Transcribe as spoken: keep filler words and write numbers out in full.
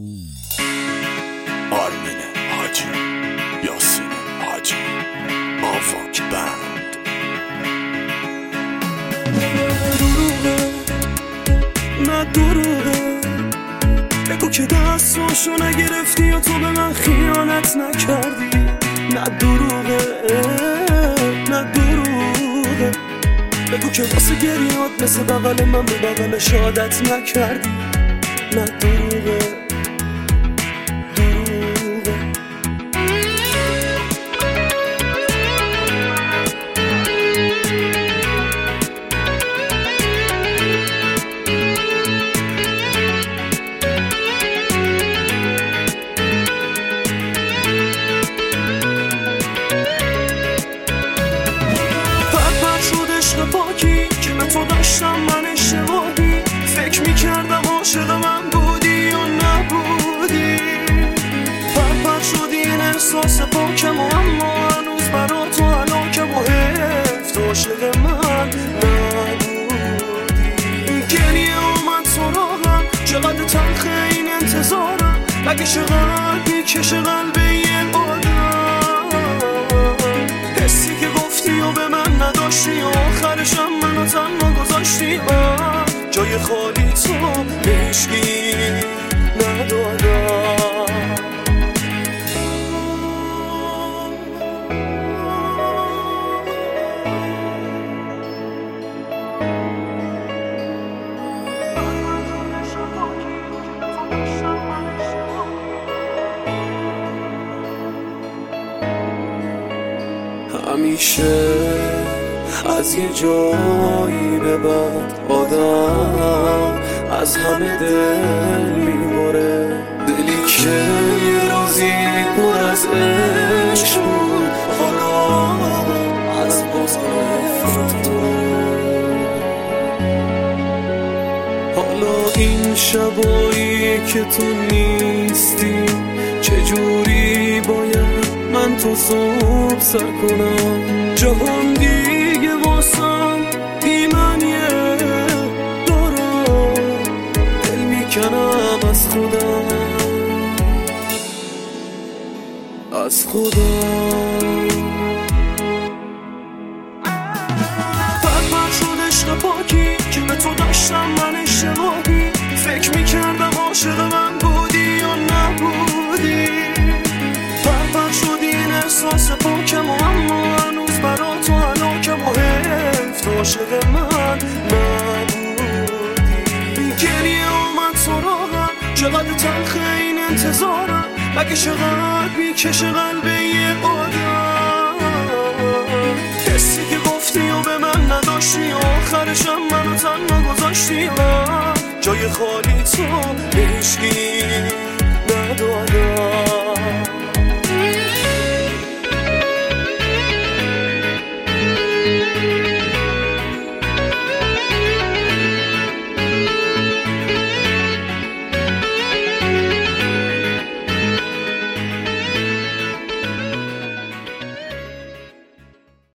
آرمین حاجی، یاسین حاجی، آفاک بند. دروغه نه دروغه، بگو که دستاشو نگرفتی یا تو به من خیانت نکردی. نه دروغه نه دروغه، بگو که واسه گریات مثل بغل من به بغلش عادت نکردی. نه دروغه پاکی که به تو داشتم من اشتباهی، فکر میکردم عاشق من بودی یا نبودی. پرپر شدی این احساس پاکم و اما هنوز برا تو هلاکم و حیف تو عاشق من نبودی. گریه اومد سراغم، چقدر تلخه این انتظارم، مگه چقدر بیکشه قلب یه آدم. حسی که گفتی و به من نداشتی و آخرشم منو تنها گذاشتی. من جای خالی تو به هیچکی ندادم. همیشه از یه جایی به بعد آدم از همه دل میباره. دلی که یه روزی پر از عشق بود حالا از باز نفرت داره. حالا این شبایی که تو نیستی چجوری باید من تو صبح سر کنم. جهان دیگه واسم ایمانیه دارم، دل میکنم از خودم از خودم. پرپر شد عشق پاکی که به تو داشتم من اشتباهی، فکر میکردم عاشق من بودی یا نبودی. پرپر شدی این احساس پاکم و اما هنوز برا تو هلاکم و حیف تو عاشق من نبودی. گریه اومد سراغم، چقدر تلخه این انتظارم، مگه چقدر بیکشه قلب یه آدم. حسی که گفتی و به من نداشتی و آخرشم منو تنها گذاشتی. من جای خالی تو به هیچکی ندادم.